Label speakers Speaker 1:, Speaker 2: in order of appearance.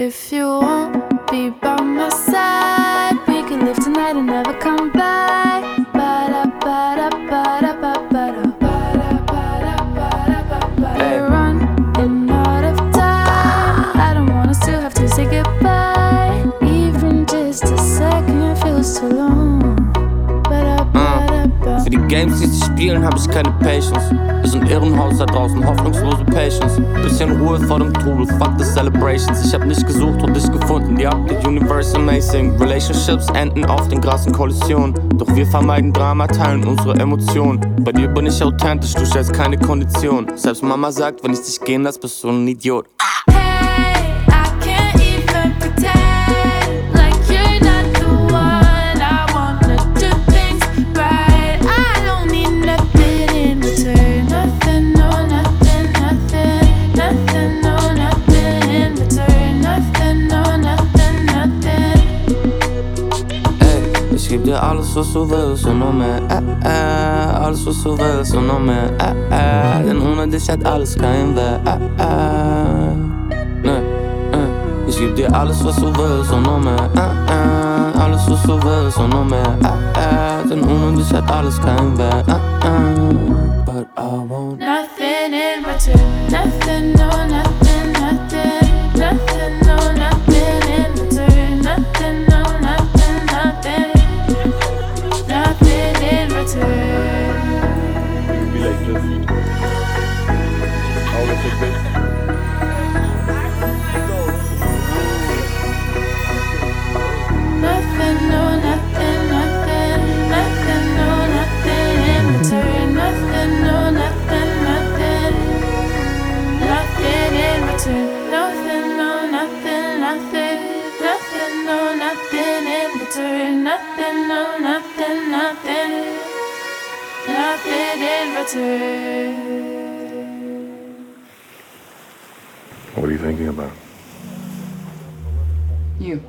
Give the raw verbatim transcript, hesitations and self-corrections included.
Speaker 1: If you won't be by my side, we can live tonight and never come back. We're running out of time. I don't want us to have to say goodbye. Even just a second, it feels too long.
Speaker 2: Für die Games, die sie spielen, hab ich keine Patience. Ist ein Irrenhaus da draußen, hoffnungslose Patience. Bisschen Ruhe vor dem Trubel, fuck the celebrations. Ich hab nicht gesucht und dich gefunden, ja, the universe amazing. Relationships enden auf den krassen Kollisionen. Doch wir vermeiden Drama, teilen unsere Emotionen. Bei dir bin ich authentisch, du stellst keine Kondition. Selbst Mama sagt, wenn ich dich gehen lass, bist du ein Idiot. Ich geb dir alles, was du willst und noch mehr, äh, äh. Alles, was du willst und noch mehr, äh, äh. Denn ohne dich hat alles keinen Wert, äh, äh. Ne, äh. Ich geb dir alles, was du willst und noch mehr, äh, äh. Alles, was du willst und noch mehr, äh, äh. Denn ohne dich hat alles keinen Wert, äh, äh. But I want
Speaker 1: nothing in return, nothing, no, nothing, nothing, nothing, no, nothing in return, nothing, no, nothing, nothing. Nothing in return.
Speaker 3: You can be like this. Always like this.
Speaker 1: Nothing, no, nothing, nothing, nothing, no, nothing in return. Nothing, no, nothing, nothing, nothing in return. Nothing, no, nothing, nothing, nothing, no, nothing in return. Nothing, no, nothing, nothing, nothing in return.
Speaker 3: What are you thinking about?
Speaker 4: You.